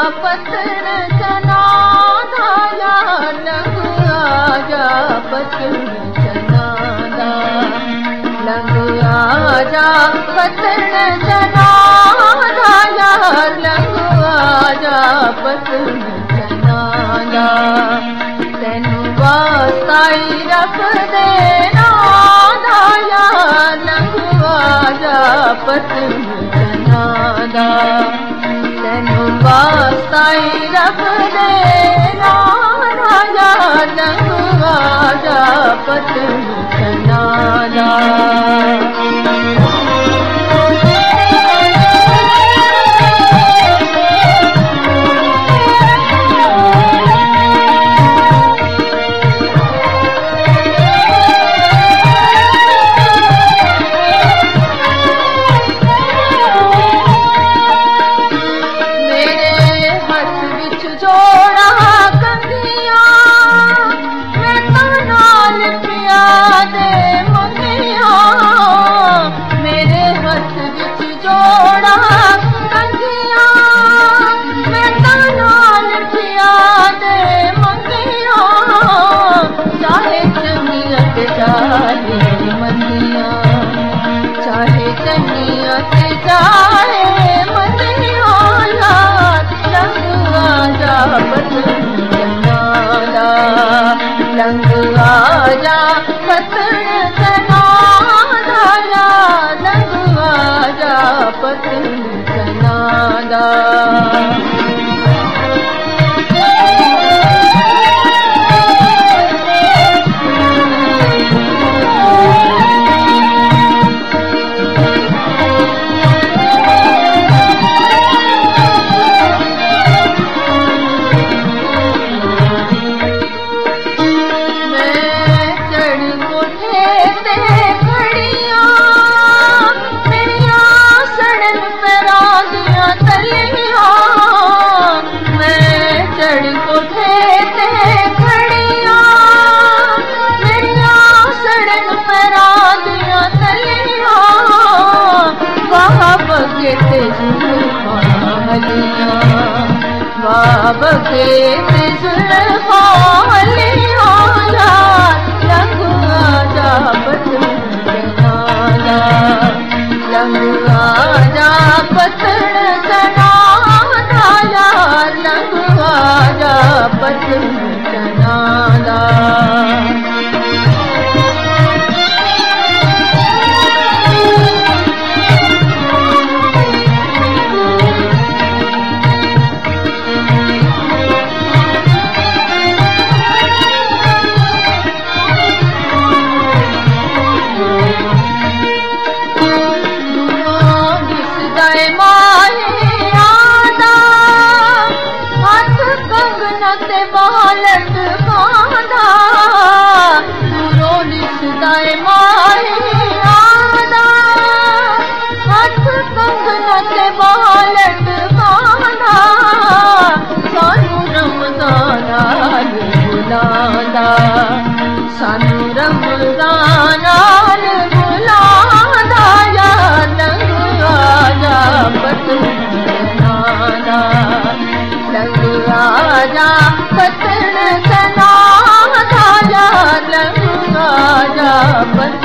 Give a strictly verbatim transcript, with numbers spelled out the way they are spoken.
पतन चना दा यार लंग आजा पतन चना दा लंग आजा पतन चना दा यार लंग आजा पतन चना दा तैनू वास्ताई रख देना दा यार लंग आजा पतन चना दा तैनू वास्ताई रख देना राजा लंग आजा पतन चना दा चाहे जन्नत चाहे मदिना यार लंग आजा पतन चना दा लंग आजा पतन चना दा यार लंग आजा पतन चना दा बाब के जुल्फा लिया लंग आजा पतन चना दा लंग आजा पतन चना दा यार लंग आजा पतन चना दा बालक बांधा दूरों दिसदाए माही आदा हथ कंगन ते बालक बांधा सानू रमजान आल बुलांदा सानू रमजान आल बुलांदा यार लंग आजा पतन चना दा लंग आजा पतन चना दा यार लंग आजा पतन